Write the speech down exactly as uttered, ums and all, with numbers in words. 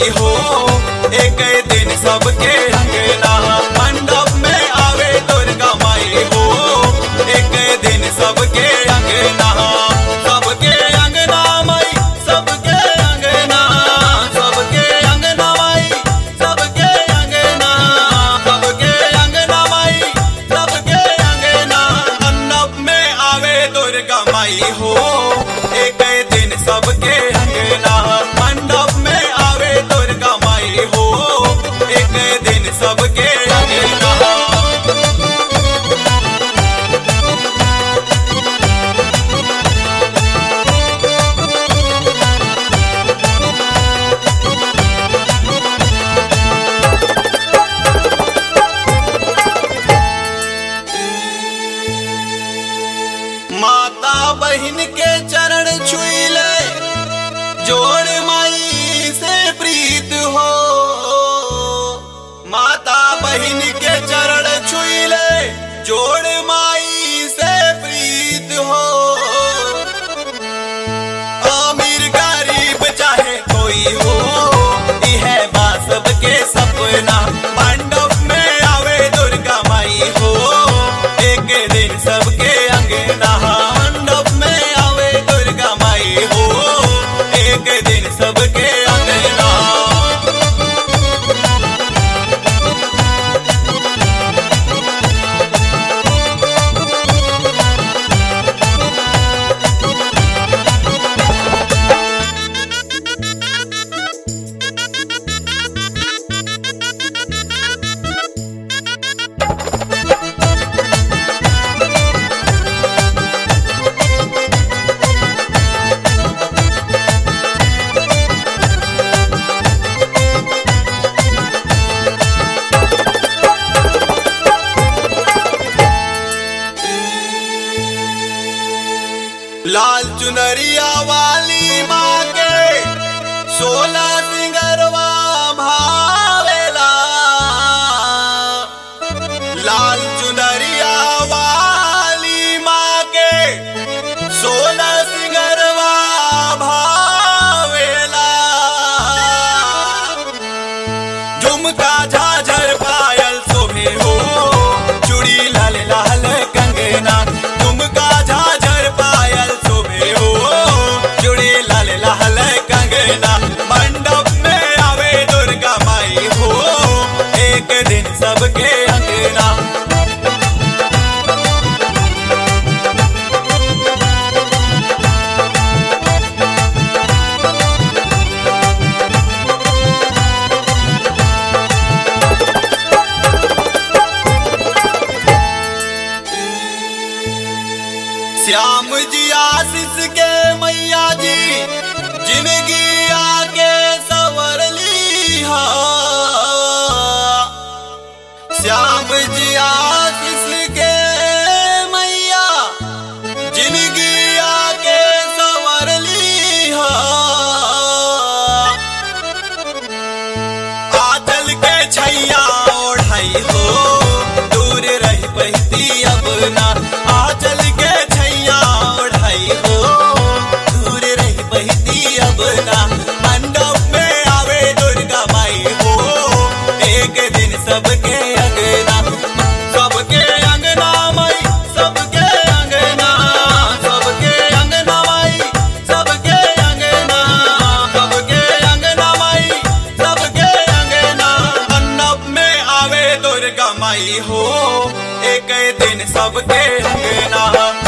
माई हो, एक दिन सबके अंगना मंडप में आवे दुर्गा माई हो, एक दिन सबके अंगना सबके अंगना माई सबके अंगना सबके अंगना माई सबके अंगना सबके अंगना माई सबके अंगना मंडप में आवे दुर्गा माई हो, एक दिन सबके अंगना मंडप में आवे दुर्गा माई हो, एक दिन सबके अंगना। माता बहन के चरण छुई ले, जोड़ माई से प्रीत हो, माता बहन के चरण छुई ले, जोड़ माई से प्रीत हो। अमीर गरीब चाहे कोई हो, यह बात सबके सपना मंडप में आवे दुर्गा माई हो, एक दिन सबके अंगना मंडप में आवे दुर्गा माई हो, एक दिन सबके अंगना। लाल चुनरिया वाली माँ के सोलह सिंगरवा भावेला, लाल चुनरिया वाली माँ के सोलह सिंगरवा भावेला। झुमका झाझर पायल शोभे हो, चूड़ी लाल लाल कंगना, झुमका झाझर पायल शोभे हो, चूड़ी लाल लाल कंगना मंडप में आवे दुर्गा माई हो, एक दिन सबके अंगना। श्याम जी आशीष के मैया जी जिंदगी आके सवर ली हा, श्याम जी आशीष के मैया जिंदगी आके सवर ली हा। आंचल के छैया ओढ़ाई हो, दूर रही बहती अब ना, आंचल के हो, दूर रही बहती अब ना, मंडप में आवे दुर्गा माई हो, एक दिन सबके अंगना सबके अंगना माई सबके अंगना सबके अंगना माई सबके अंगना सबके अंगना माई सबके अंगना मंडप में आवे दुर्गा माई हो, एक दिन सबके अंगना।